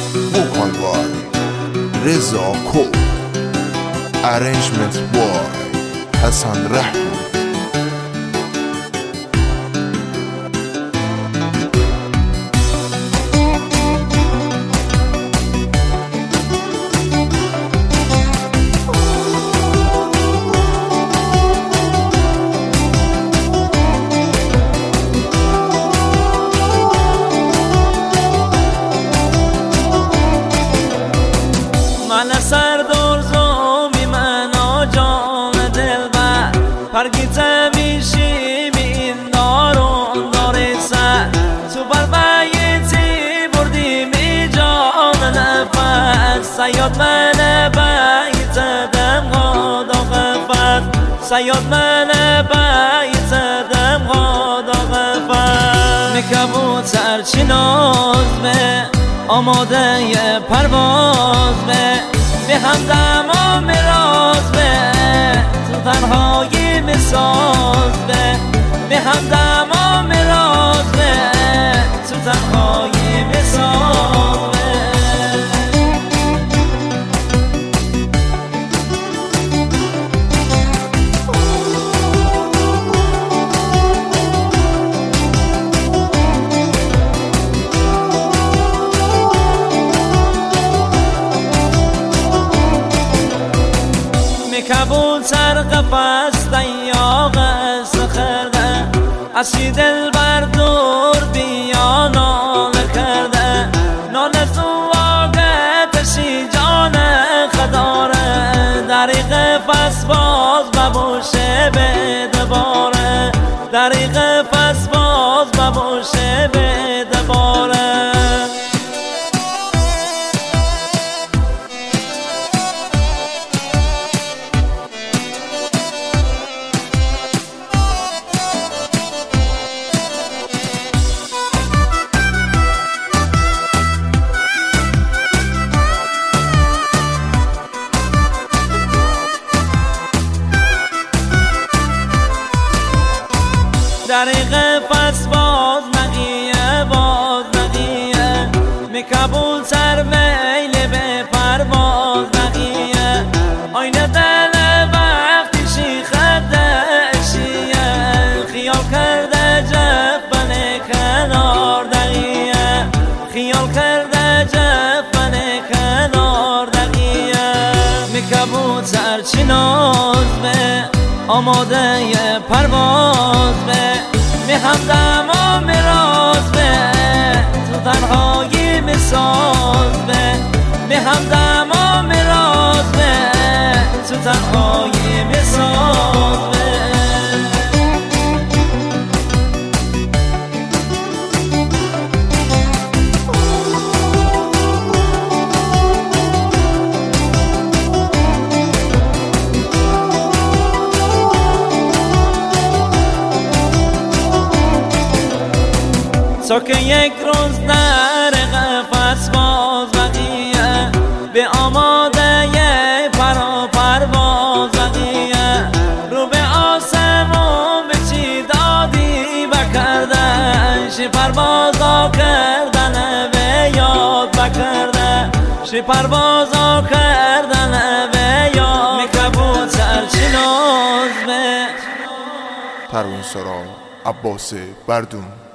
vocal by Reza Ko, arrangement by Hassan Rahmi. من سردار زومی من جان دلبر پرگیت میشی این دارون داری سر تو بر بیتی بردی می جان نفس سیاد من بیت دم غادا غفت سیاد من بیت دم غادا غفت میکبوتر چی ناز به آماده پرواز به همدم و میراز تو تنهایی میساز به همدم و میراز تو تنهایی میساز کبوتر قفس دیاغ سخرده اسی دل بر دور بیا ناله کرده ناله زواقتشی جان خداره دریق فس باز ببوشه به دباره دریق فس باز ببوشه به دباره دریق فس باز بقیه میکبوتر میل به پرواز بقیه آینه دل وقتی شیخدشیه خیال کرده جفن کنار دقیه خیال کرده جفن کنار دقیه میکبوتر چی ناز به آماده پرواز به همدم و میراز تو تنهایی میساز به همدم و میراز تو تنهایی میساز تا که یک روز در قفس باز بقیه به آماده پرواز بقیه رو به آسمون به چی دادی بکردن شی پروازا کردن به یاد بکردن شی پروازا کردن به یاد میکبوتر چی ناز به پروین سرا عباس بردون.